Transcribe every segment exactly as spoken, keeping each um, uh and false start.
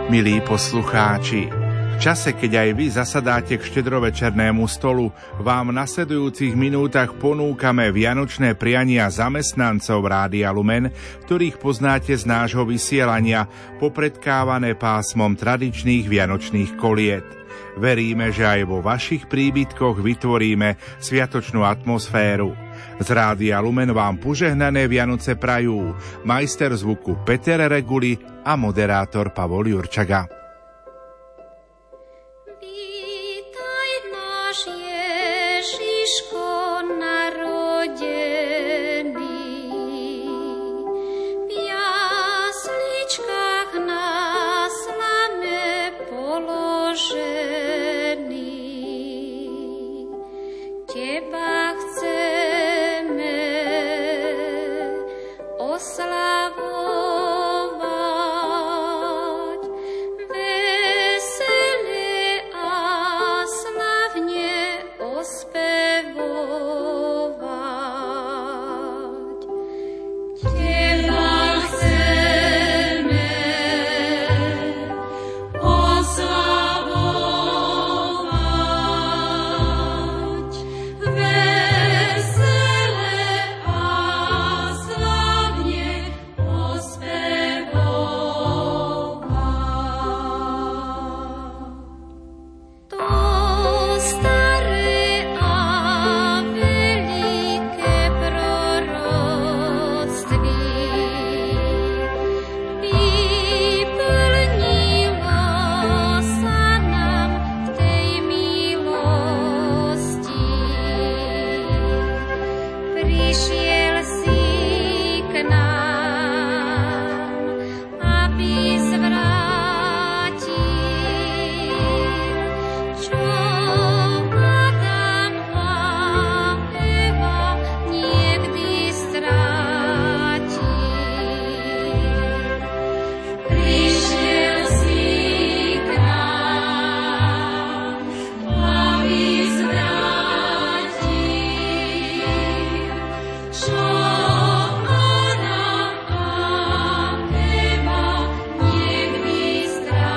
Milí poslucháči, v čase, keď aj vy zasadáte k štedrovečernému stolu, vám v nasledujúcich minútach ponúkame vianočné priania zamestnancov Rádia Lumen, ktorých poznáte z nášho vysielania, popredkávané pásmom tradičných vianočných koliet. Veríme, že aj vo vašich príbytkoch vytvoríme sviatočnú atmosféru. Z Rádia Lumen vám požehnané Vianoce prajú majster zvuku Peter Reguli a moderátor Pavol Jurčaga. Vítaj náš Ježiško narodený, v jasličkách na slame položený. Teba chceme oslavovať, vesele a slavne ospevovať. Teba chceme oslavovať, vesele a slavne ospevovať. To staré a veľké proroctví vyplnilo sa nám v tej milosti. Prišiel si k nám, aby zvrátil, čo Adam a Eva niekdy strátili. Prišiel si k nám, aby zvrátil, čo Adam a Eva niekdy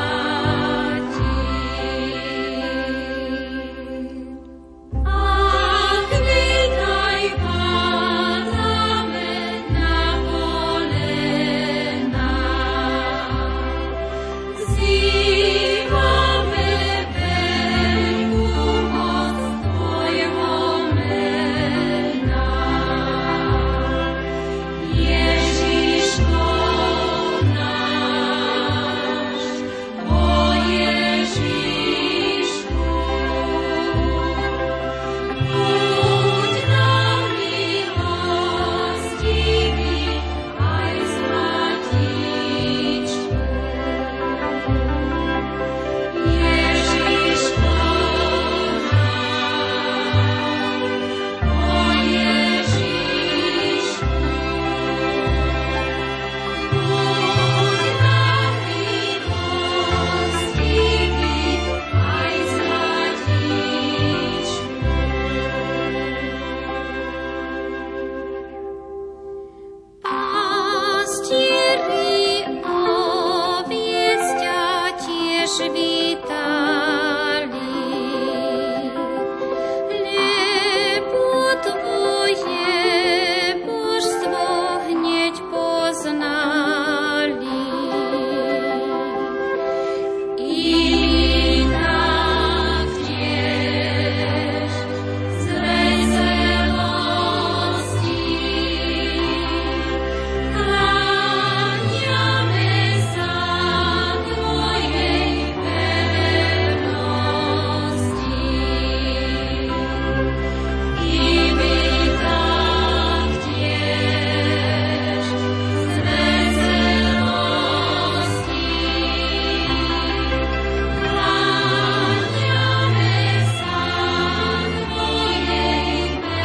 strátili. Ach, vítaj, padáme na kolená, vzývame veľkú moc tvojho mena. Ježiško náš, o Ježišku, buď nám milostivý aj zlatičku. Ježiško náš, o Ježišku, buď nám milostivý aj zlatičku. Pastieri oviec ťa tiež vítali, lebo tvoje božstvo hneď poznali. I my tak tiež z veselosti kláňame sa tvojej vernosti. I my tak tiež z veselosti kláňame sa tvojej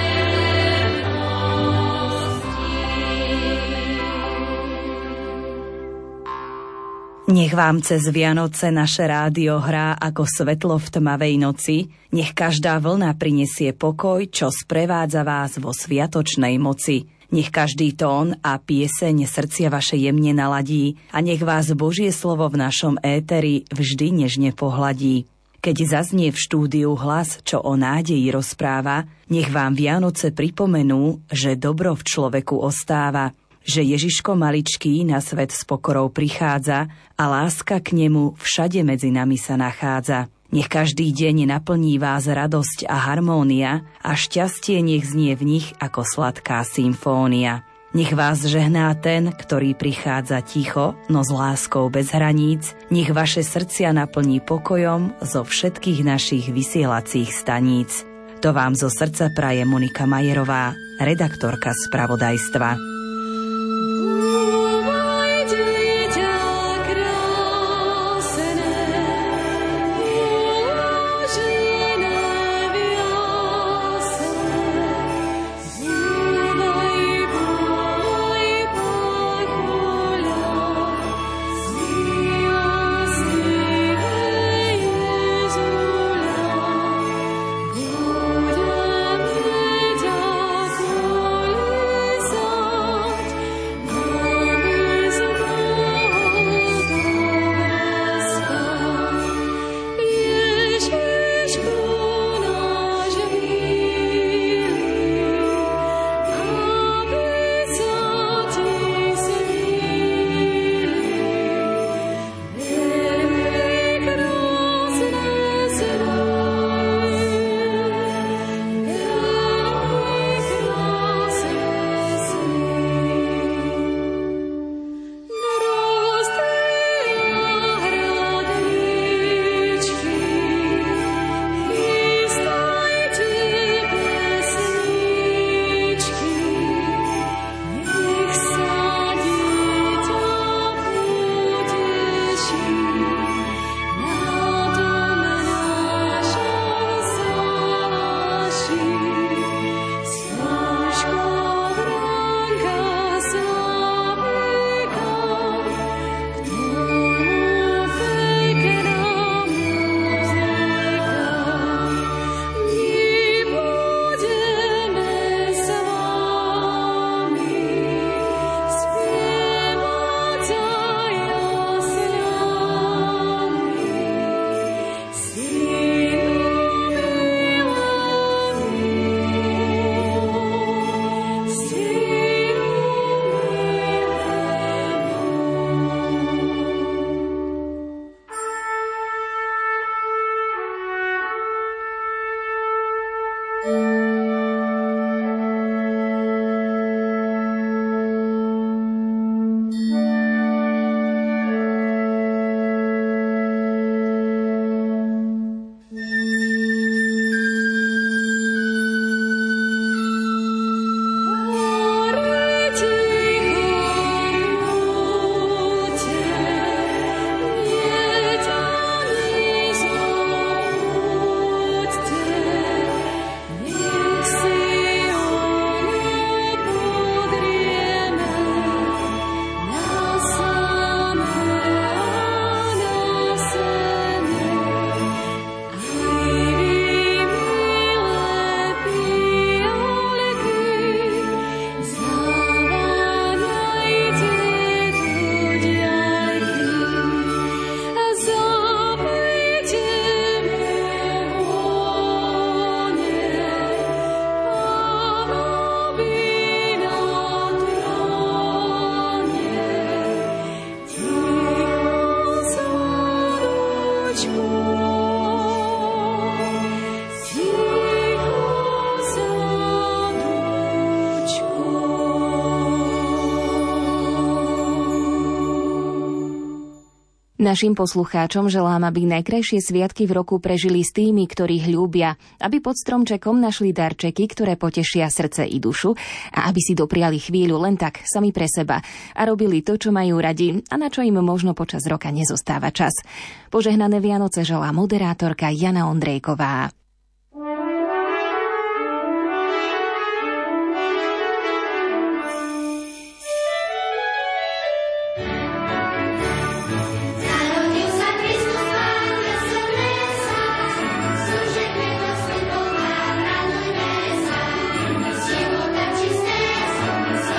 vernosti. Nech vám cez Vianoce naše rádio hrá ako svetlo v tmavej noci. Nech každá vlna prinesie pokoj, čo sprevádza vás vo sviatočnej moci. Nech každý tón a pieseň srdcia vaše jemne naladí a nech vás Božie slovo v našom éteri vždy nežne pohladí. Keď zaznie v štúdiu hlas, čo o nádeji rozpráva, nech vám Vianoce pripomenú, že dobro v človeku ostáva, že Ježiško maličký na svet s pokorou prichádza a láska k nemu všade medzi nami sa nachádza. Nech každý deň naplní vás radosť a harmónia a šťastie nech znie v nich ako sladká symfónia. Nech vás žehná ten, ktorý prichádza ticho, no s láskou bez hraníc. Nech vaše srdcia naplní pokojom zo všetkých našich vysielacích staníc. To vám zo srdca praje Monika Majerová, redaktorka spravodajstva. Našim poslucháčom želám, aby najkrajšie sviatky v roku prežili s tými, ktorých ľúbia, aby pod stromčekom našli darčeky, ktoré potešia srdce i dušu a aby si dopriali chvíľu len tak sami pre seba a robili to, čo majú radi a na čo im možno počas roka nezostáva čas. Požehnané Vianoce želá moderátorka Jana Ondrejková. Radujme sa,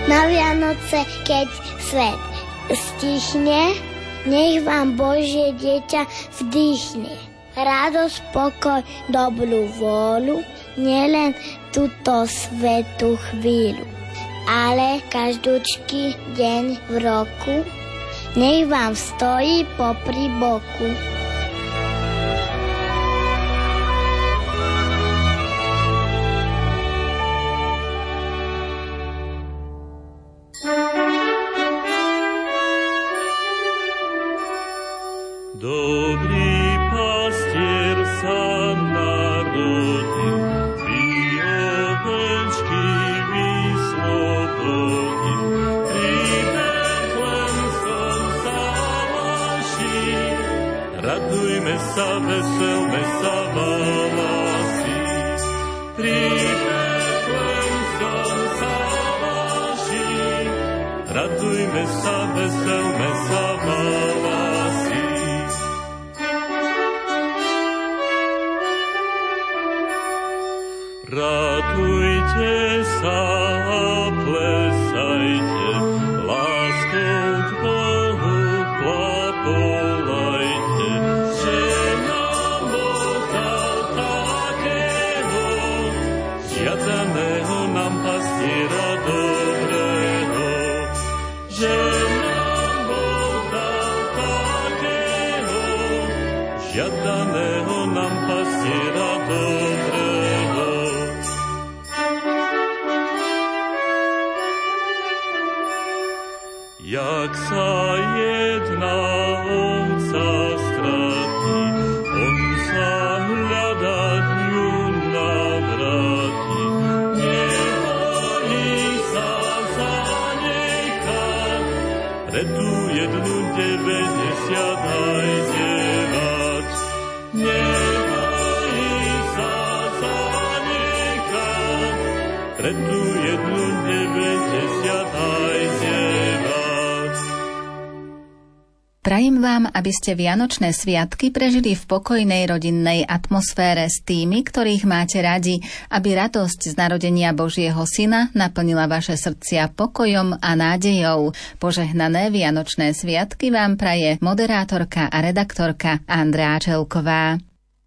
Na Vianoce, keď svet stichne, nech vám Božie dieťa vdýchne. Radosť, pokoj, dobrú vôľu, nielen túto svetú chvíľu, ale každúčky deň v roku, nech vám stojí popri boku. Dobrý pastier sa narodil, tri ovečky vyslobodil, pri Betlémskom závaží. Radujme sa, veselme sa, válasí, pri Betlémskom závaží. Radujme sa, veselme sa, válasí. Radujte sa a plesajte, láskou k Bohu plapolajte, že nám Boh dal takého, žiadaného nám pastiera dobrého, že nám Boh dal takého, žiadaného nám pastiera dobrého. Jak sa jedna ovca stratí, on sa hľadať ju navráti. Nebojí sa zanechať, pre tú jednu deväťdesiat aj devať. Nebojí sa zanechať, pre tú jednu deväťdesiat aj devať. Prajem vám, aby ste vianočné sviatky prežili v pokojnej rodinnej atmosfére s tými, ktorých máte radi, aby radosť z narodenia Božieho Syna naplnila vaše srdcia pokojom a nádejou. Požehnané vianočné sviatky vám praje moderátorka a redaktorka Andrea Čelková.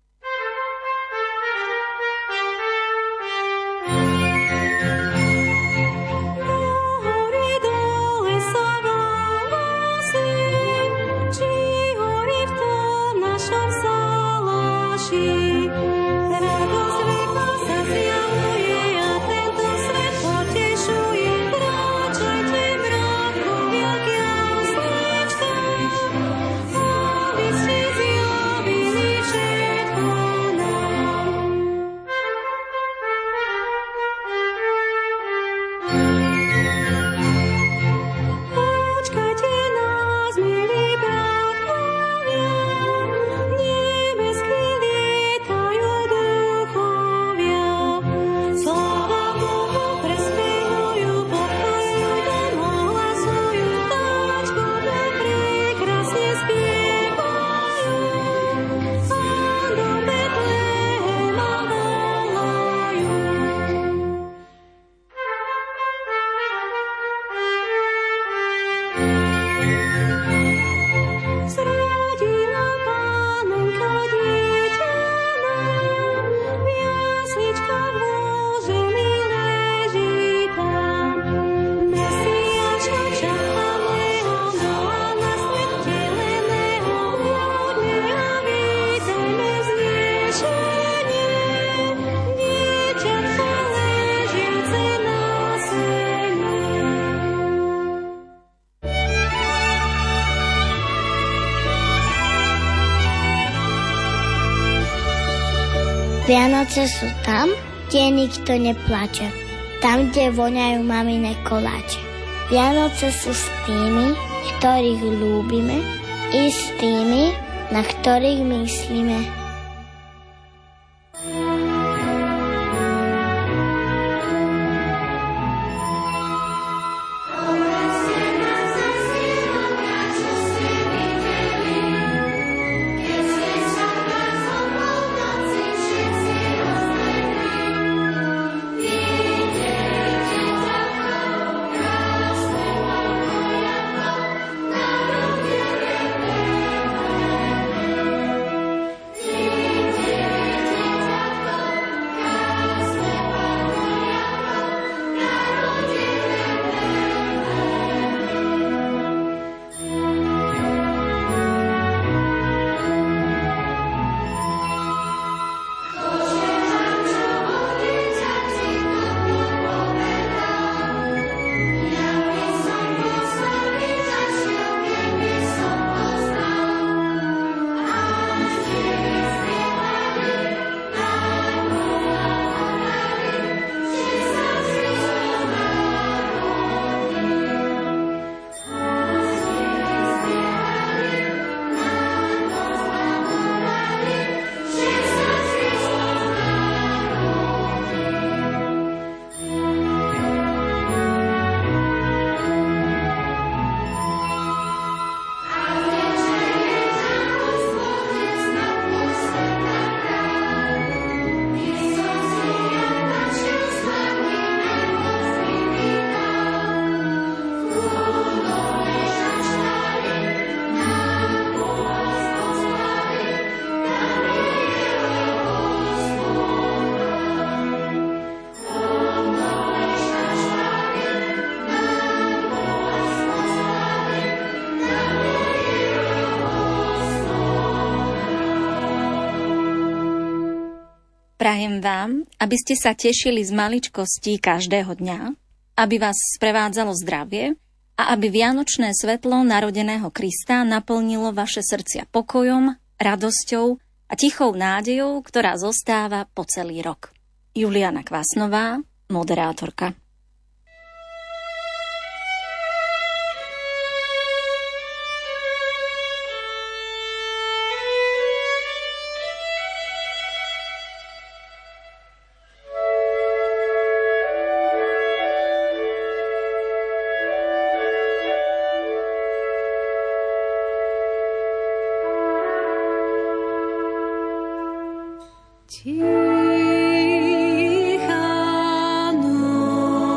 Vianoce sú tam, kde nikto neplače, tam, kde voňajú mamine koláče. Vianoce sú s tými, ktorých ľúbime, i s tými, na ktorých myslíme. Prajem vám, aby ste sa tešili z maličkostí každého dňa, aby vás sprevádzalo zdravie a aby vianočné svetlo narodeného Krista naplnilo vaše srdcia pokojom, radosťou a tichou nádejou, ktorá zostáva po celý rok. Juliana Kvasnová, moderátorka. Ticha noc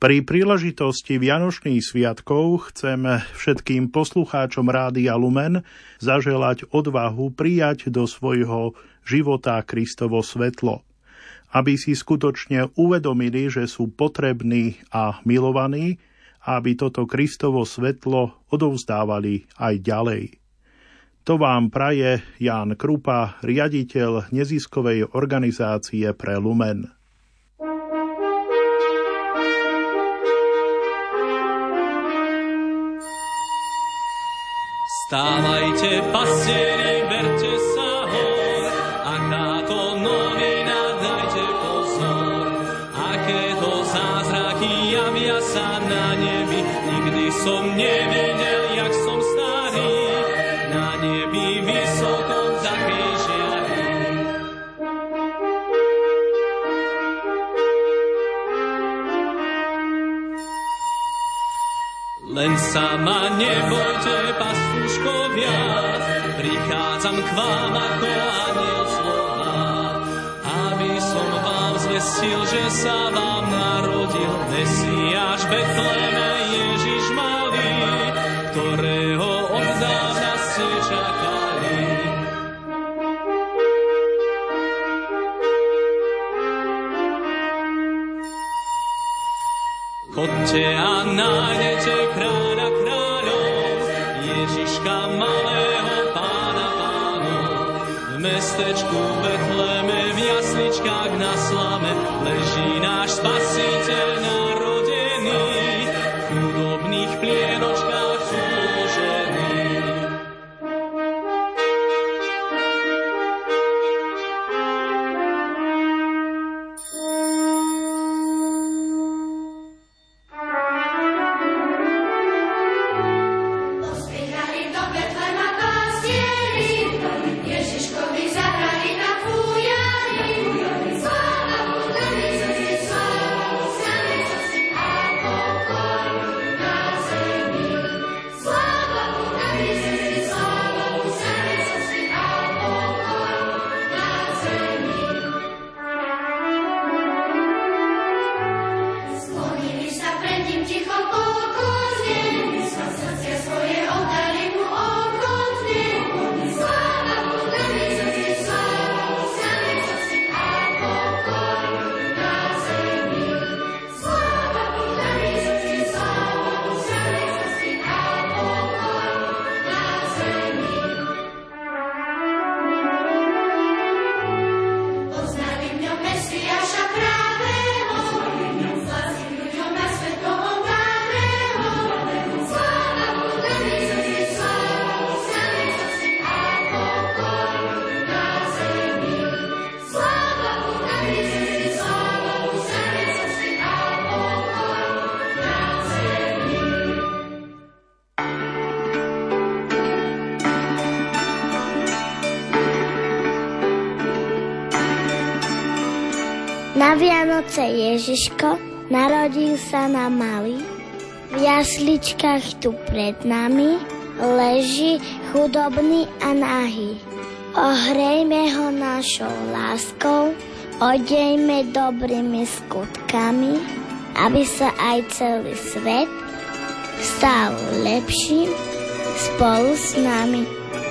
Pri príležitosti Vianočných sviatkov chcem všetkým poslucháčom Rádia Lumen zaželať odvahu prijať do svojho života Kristovo svetlo, aby si skutočne uvedomili, že sú potrební a milovaní, a aby toto Kristovo svetlo odovzdávali aj ďalej. To vám praje Ján Krupa, riaditeľ neziskovej organizácie pre Lumen. Stávajte, pastieri, berte sa hor, ak táto novina, dajte pozor. Akéto zázraky javia sa na nebi, nikdy som nevidel, jak som starý, na nebi vysokom takej žiari. Len sa ma nebojte, pastuškovia, prichádzam k vám ako anjel slova, aby som vám zvestil, že sa vám narodil Mesiáš Betleme, Ježiš malý, ktorého od dávna ste čakali. Chodte a nájdete kráľa kráľov, Ježiška malého pána pánov. V mestečku Betleme, v jasličkách na slame, leží náš Spasiteľ narodený, v chudobných plienočkách uložený. Na Vianoce Ježiško narodil sa nám malý, v jasličkách tu pred nami leží chudobný a nahý. Ohrejme ho našou láskou, odejme dobrými skutkami, aby sa aj celý svet stal lepším spolu s nami.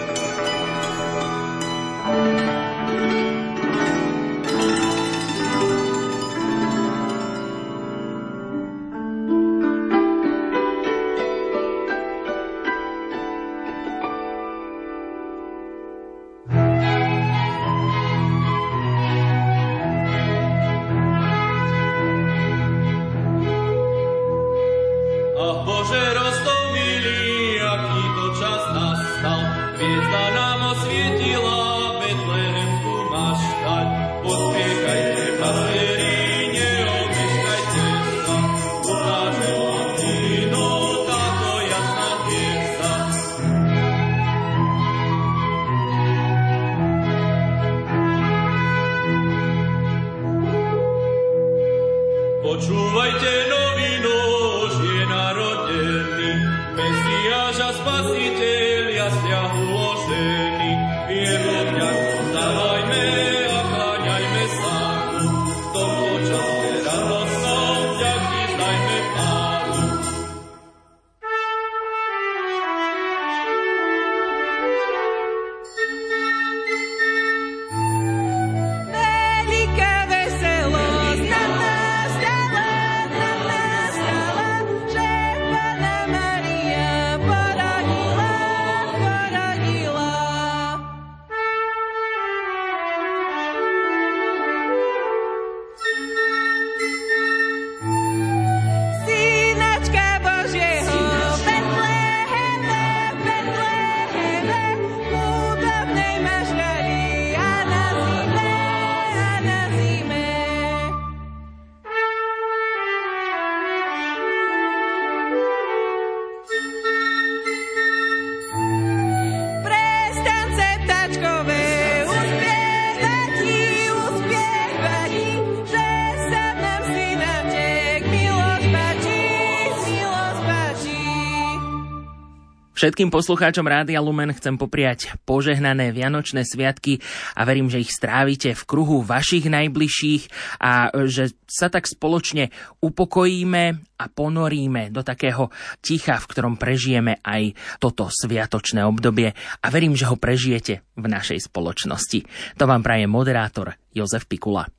Počúvajte novinu, že je narodený, Mesiáš a Spasiteľ, jaslia uložený. Jeho vďaku vzdávajme a kláňajme sa mu, v tomto čase radosnou vďaky vzdajme Všetkým poslucháčom Rádia Lumen chcem popriať požehnané vianočné sviatky a verím, že ich strávite v kruhu vašich najbližších a že sa tak spoločne upokojíme a ponoríme do takého ticha, v ktorom prežijeme aj toto sviatočné obdobie a verím, že ho prežijete v našej spoločnosti. To vám praje moderátor Jozef Pikula.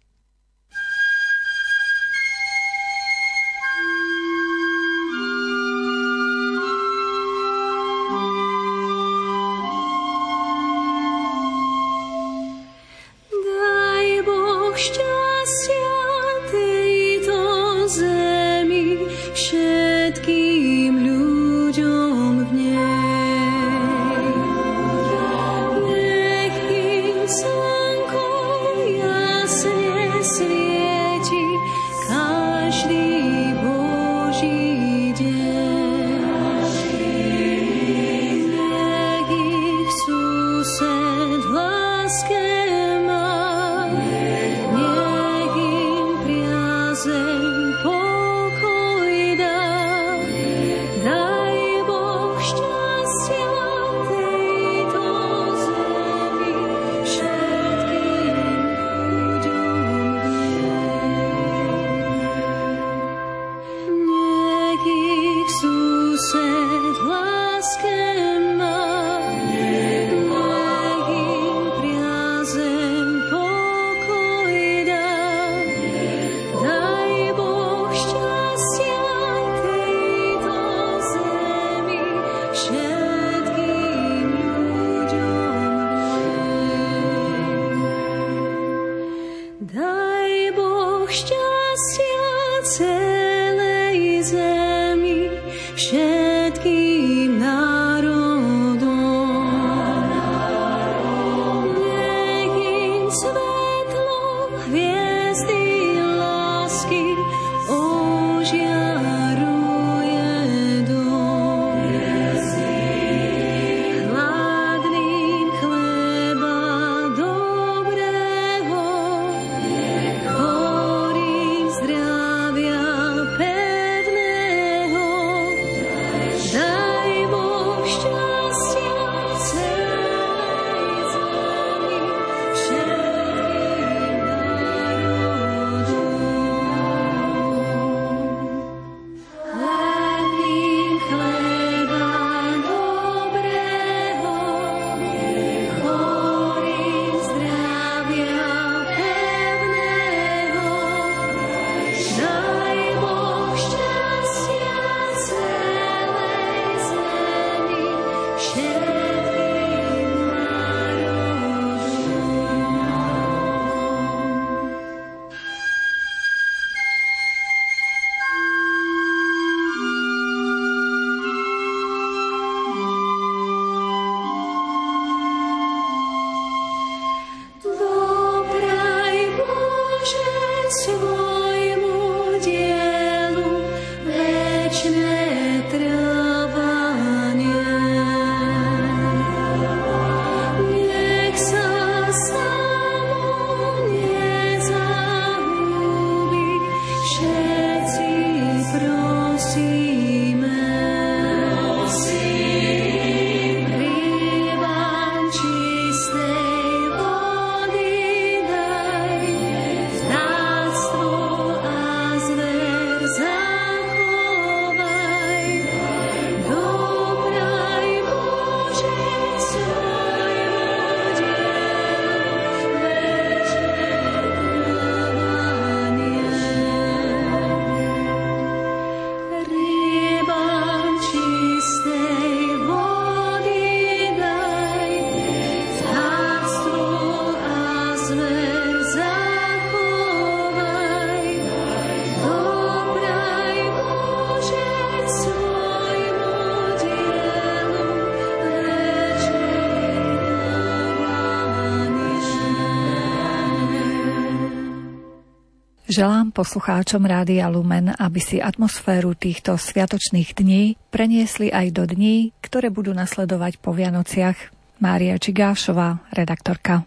Želám poslucháčom Rádia Lumen, aby si atmosféru týchto sviatočných dní preniesli aj do dní, ktoré budú nasledovať po Vianociach. Mária Čigášová, redaktorka.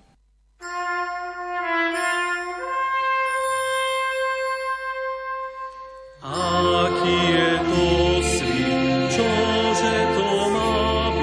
Aký je to svit, čože to má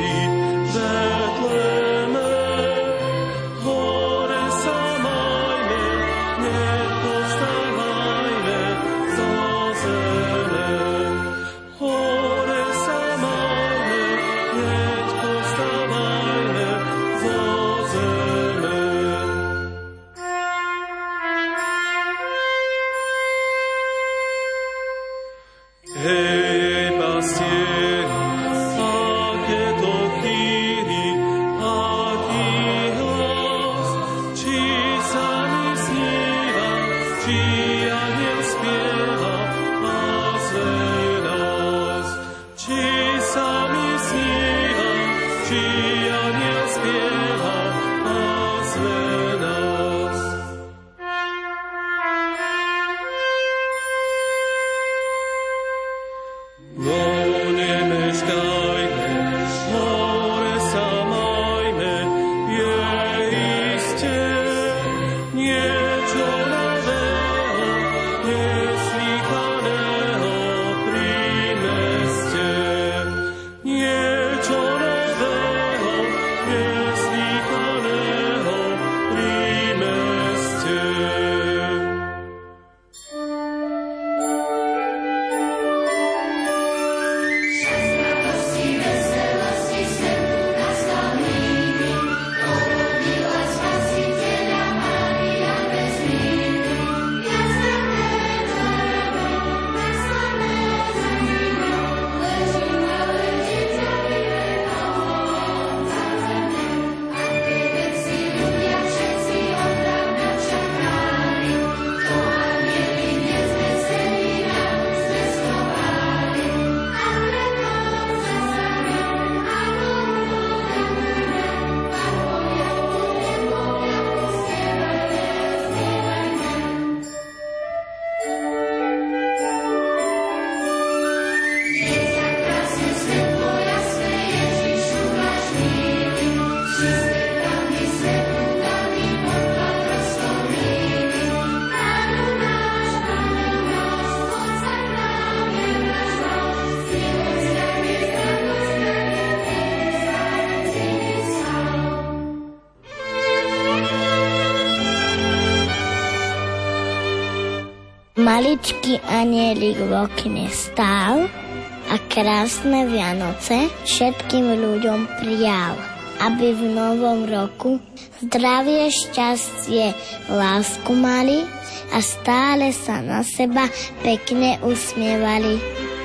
Maličký anielik v okne stál a krásne Vianoce všetkým ľuďom prijal, aby v novom roku zdravie, šťastie, lásku mali a stále sa na seba pekne usmievali.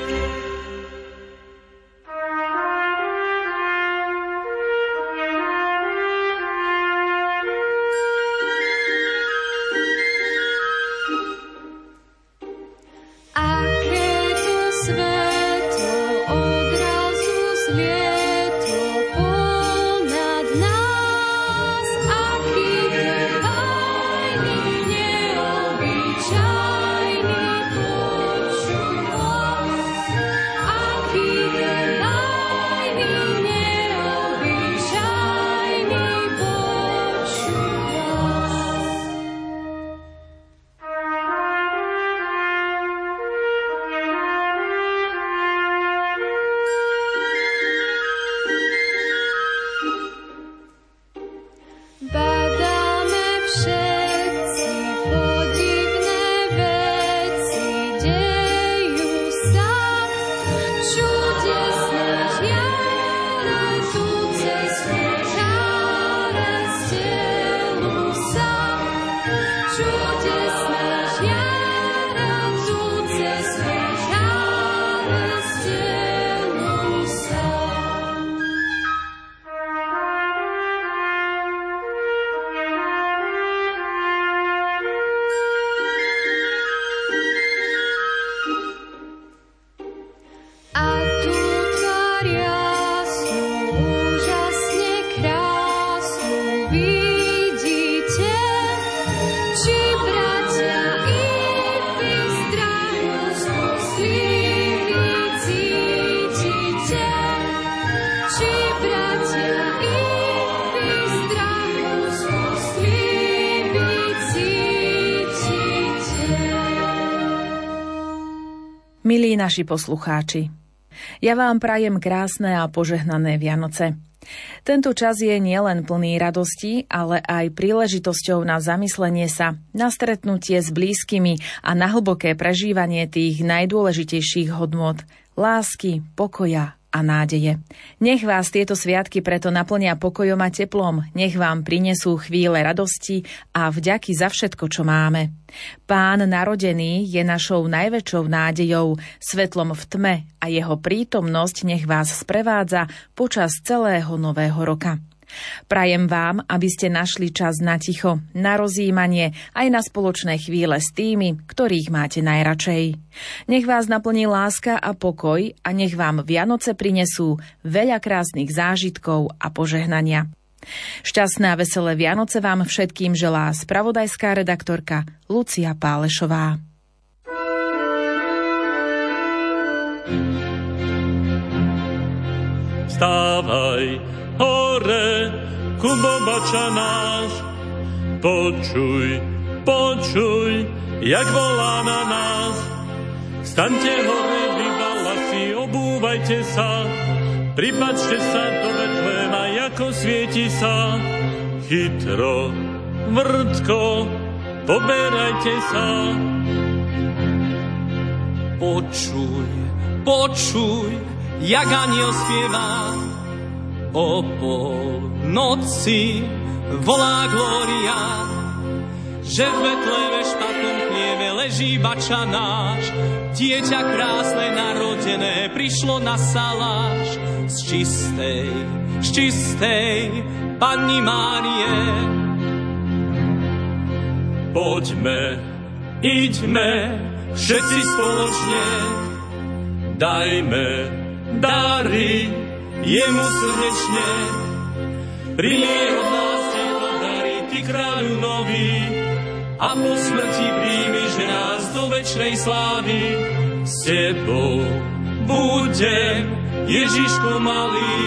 Milí naši poslucháči, ja vám prajem krásne a požehnané Vianoce. Tento čas je nielen plný radosti, ale aj príležitosťou na zamyslenie sa, na stretnutie s blízkymi a na hlboké prežívanie tých najdôležitejších hodnôt lásky, pokoja a nádeje. Nech vás tieto sviatky preto naplnia pokojom a teplom, nech vám prinesú chvíle radosti a vďaky za všetko, čo máme. Pán narodený je našou najväčšou nádejou, svetlom v tme a jeho prítomnosť nech vás sprevádza počas celého nového roka. Prajem vám, aby ste našli čas na ticho, na rozjímanie, aj na spoločné chvíle s tými, ktorých máte najradšej. Nech vás naplní láska a pokoj a nech vám Vianoce prinesú veľa krásnych zážitkov a požehnania. Šťastné a veselé Vianoce vám všetkým želá spravodajská redaktorka Lucia Pálešová. Vstávaj, hore, Kubobača náš, počuj, počuj, jak volá na nás. Staňte hore, vy balasy, obúvajte sa, pripačte sa do Betléma, ako svieti sa. Chytro, vrtko, poberajte sa. Počuj, počuj, jak aniel spieva, o polnoci volá Glória, že v Betleme špatnom chlieve leží bača náš. Dieťa krásne narodené prišlo na saláš z čistej, z čistej Panny Márie. Poďme, iďme, všetci spoločne, dajme dary jemu srdečne. Prijej od nás tieto dary, ty kráľu nový, a po smrti príjmi, že nás do večnej slávy. S tebou budem, Ježiško malý.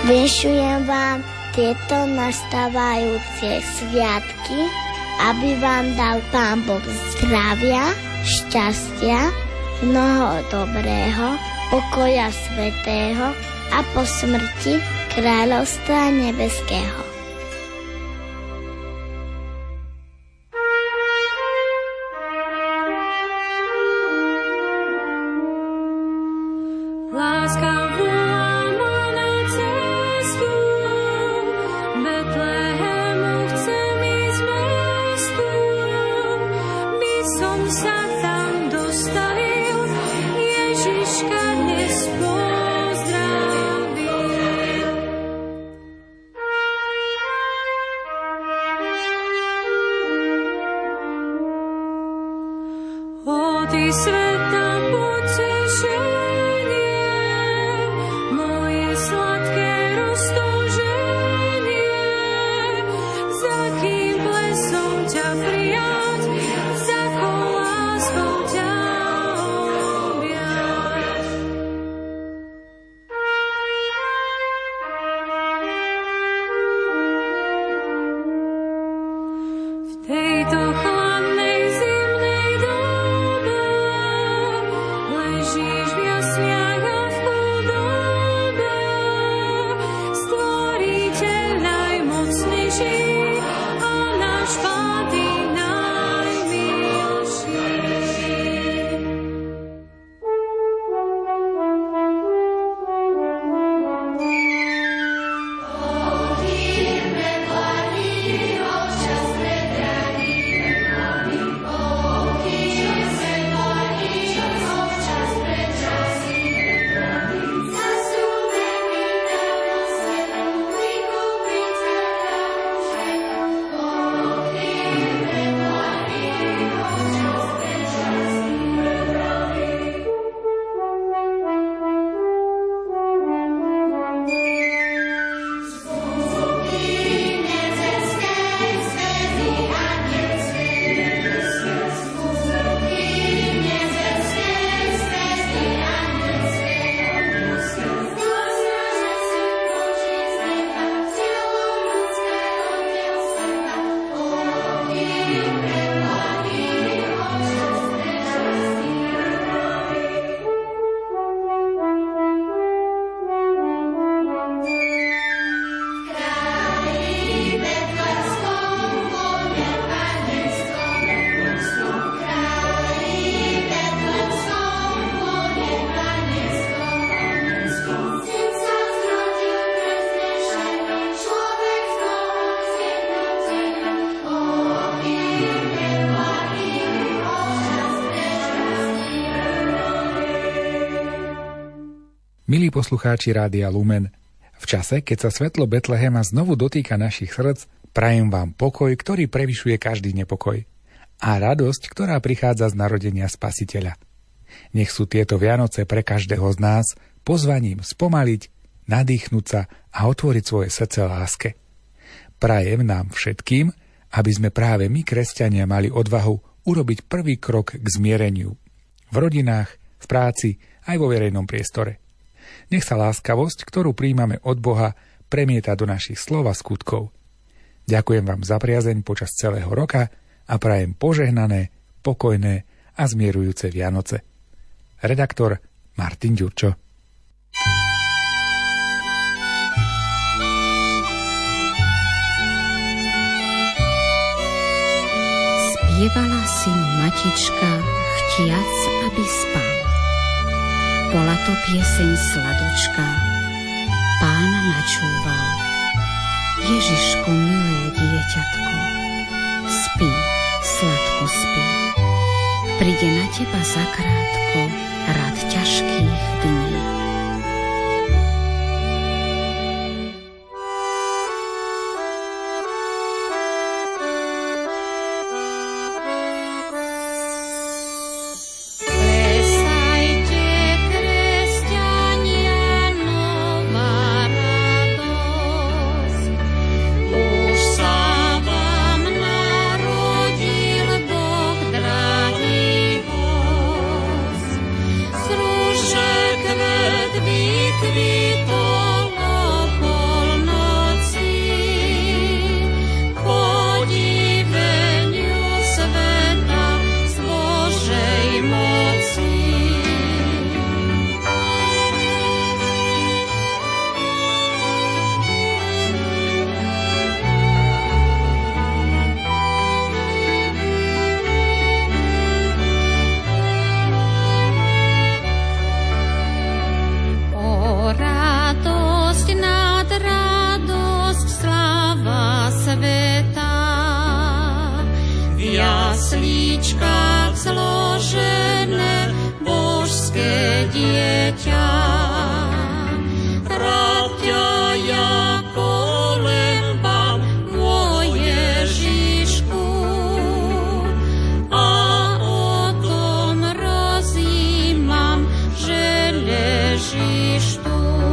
Vyšujem vám tieto nastávajúce sviatky, aby vám dal Pán Boh zdravia, šťastia, mnoho dobrého, pokoja svätého a po smrti kráľovstva nebeského. Milí poslucháči Rádia Lumen, v čase, keď sa svetlo Betlehema znovu dotýka našich srdc, prajem vám pokoj, ktorý prevyšuje každý nepokoj. A radosť, ktorá prichádza z narodenia Spasiteľa. Nech sú tieto Vianoce pre každého z nás pozvaním spomaliť, nadýchnúť sa a otvoriť svoje srdce láske. Prajem nám všetkým, aby sme práve my, kresťania, mali odvahu urobiť prvý krok k zmiereniu. V rodinách, v práci, aj vo verejnom priestore. Nech sa láskavosť, ktorú príjmame od Boha, premieta do našich slov a skutkov. Ďakujem vám za priazeň počas celého roka a prajem požehnané, pokojné a zmierujúce Vianoce. Redaktor Martin Ďurčo. Spievala si matička, chtiac, aby spal. Bola to pieseň sladočka, Pán načúval. Ježiško, milé dieťatko, spí, sladko spí. Príde na teba zakrátko rad ťažkých dní. Kresťania dieťa. Rád ťa jako len mám, môj Ježišku, a o tom rozímam, že ležíš tu.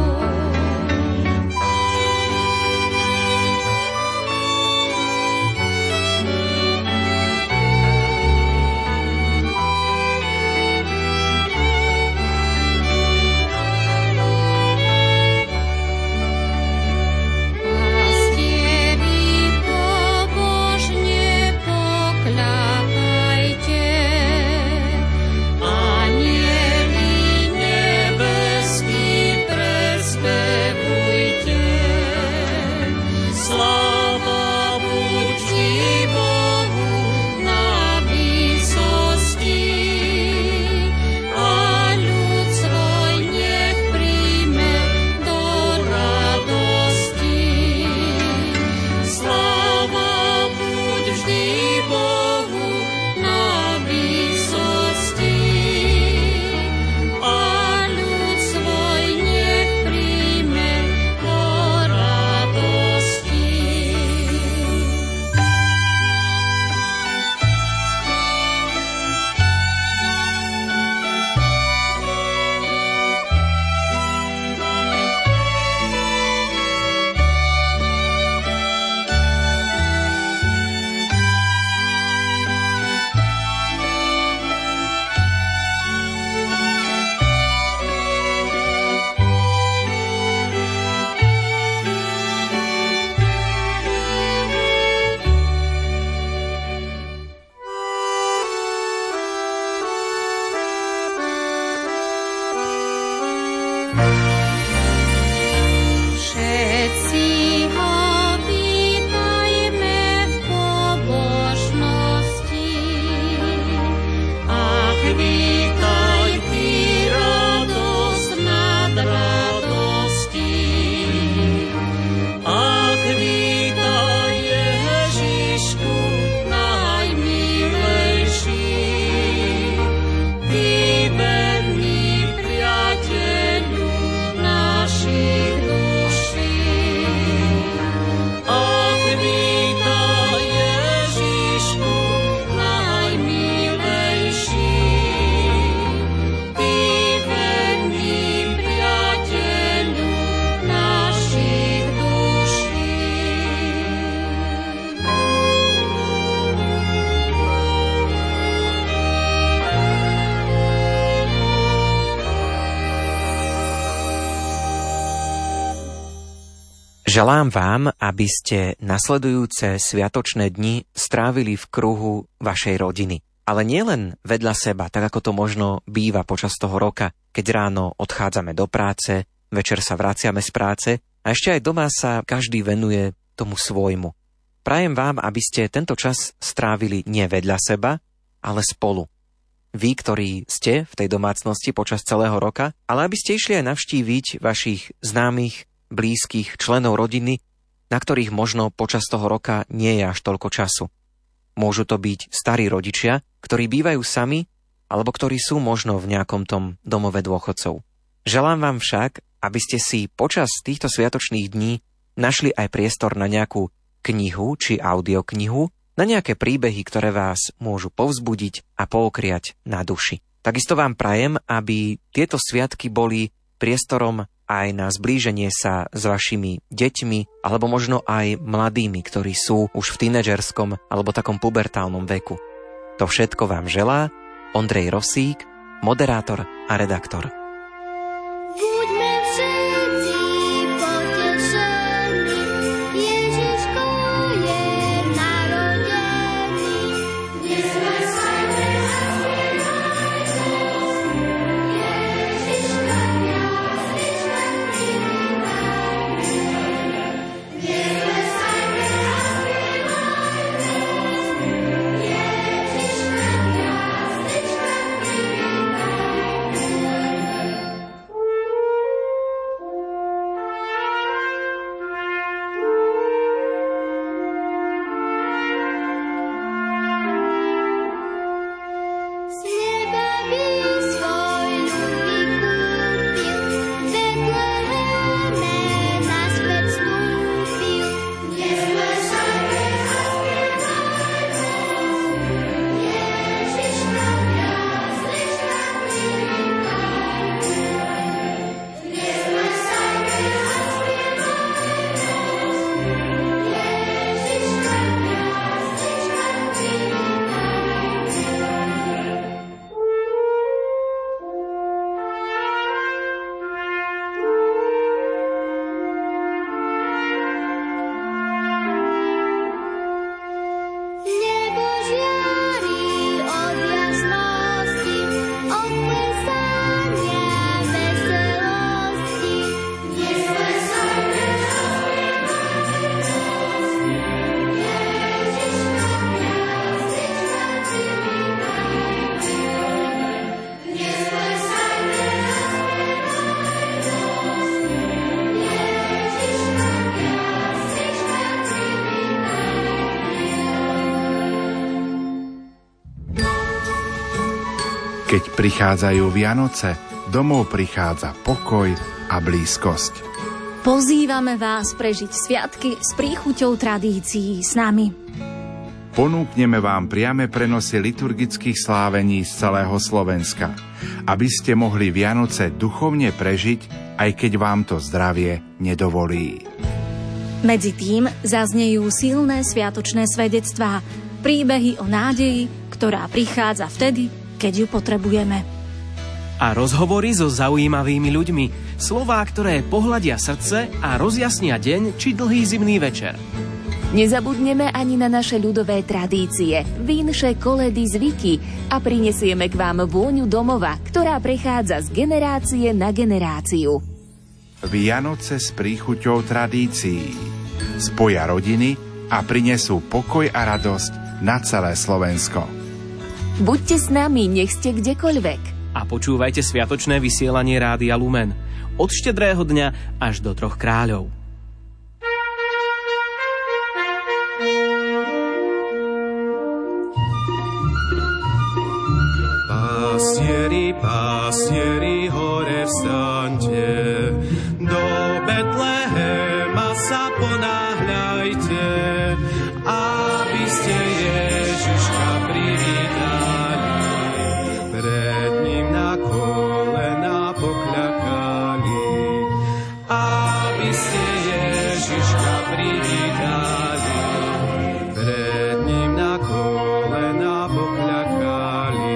Želám vám, aby ste nasledujúce sviatočné dni strávili v kruhu vašej rodiny. Ale nielen vedľa seba, tak ako to možno býva počas toho roka, keď ráno odchádzame do práce, večer sa vraciame z práce a ešte aj doma sa každý venuje tomu svojmu. Prajem vám, aby ste tento čas strávili nie vedľa seba, ale spolu. Vy, ktorí ste v tej domácnosti počas celého roka, ale aby ste išli aj navštíviť vašich známych, blízkych členov rodiny, na ktorých možno počas toho roka nie je až toľko času. Môžu to byť starí rodičia, ktorí bývajú sami, alebo ktorí sú možno v nejakom tom domove dôchodcov. Želám vám však, aby ste si počas týchto sviatočných dní našli aj priestor na nejakú knihu či audioknihu, na nejaké príbehy, ktoré vás môžu povzbudiť a pookriať na duši. Takisto vám prajem, aby tieto sviatky boli priestorom aj na zblíženie sa s vašimi deťmi, alebo možno aj mladými, ktorí sú už v tínedžerskom alebo takom pubertálnom veku. To všetko vám želá Ondrej Rosík, moderátor a redaktor. Buďme všetci potešení, Ježiško je narodený. Neslesajme a spievajme, Ježiška jaslička privítajme. Neslesajme a spievajme, Ježiška jaslička privítajme. Keď prichádzajú Vianoce, domov prichádza pokoj a blízkosť. Pozývame vás prežiť sviatky s príchuťou tradícií s nami. Ponúkneme vám priame prenosy liturgických slávení z celého Slovenska, aby ste mohli Vianoce duchovne prežiť, aj keď vám to zdravie nedovolí. Medzi tým zaznejú silné sviatočné svedectvá, príbehy o nádeji, ktorá prichádza vtedy, keď ju potrebujeme. A rozhovory so zaujímavými ľuďmi, slová, ktoré pohľadia srdce a rozjasnia deň či dlhý zimný večer. Nezabudneme ani na naše ľudové tradície, vinše, koledy, zvyky a prinesieme k vám vôňu domova, ktorá prechádza z generácie na generáciu. Vianoce s príchuťou tradícií spoja rodiny a prinesú pokoj a radosť na celé Slovensko. Buďte s nami, nech ste kdekoľvek. A počúvajte sviatočné vysielanie Rádia Lumen. Od štedrého dňa až do troch kráľov. Pastieri, pastieri, hore vstaňte, do Betlehema sa ponáhľajte, aby ste Ježiška privítali, pred ním na kolena pokľakali, aby ste Ježiška privítali, pred ním na kolena pokľakali.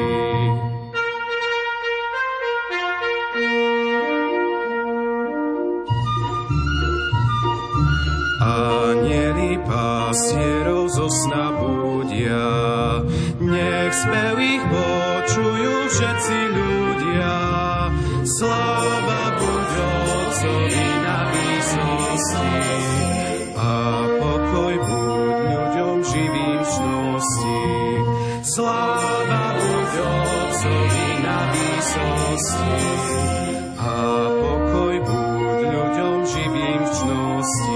Anieli pastierov zo sna budia, nech spev ich počujú všetci ľudia. Sláva buď Otcovi na výsosti a pokoj buď ľuďom živým v čnosti. Sláva buď Otcovi na výsosti a pokoj buď ľuďom živým v čnosti.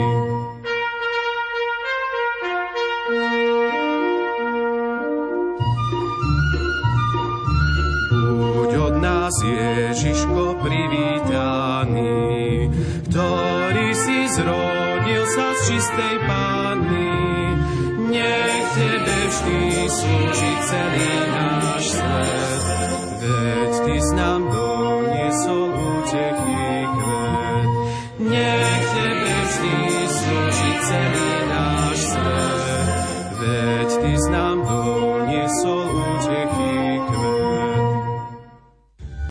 Ježiško privítaný, ktorý si zrodil sa z čistej Panny, nech tebe vždy slúži celý nás.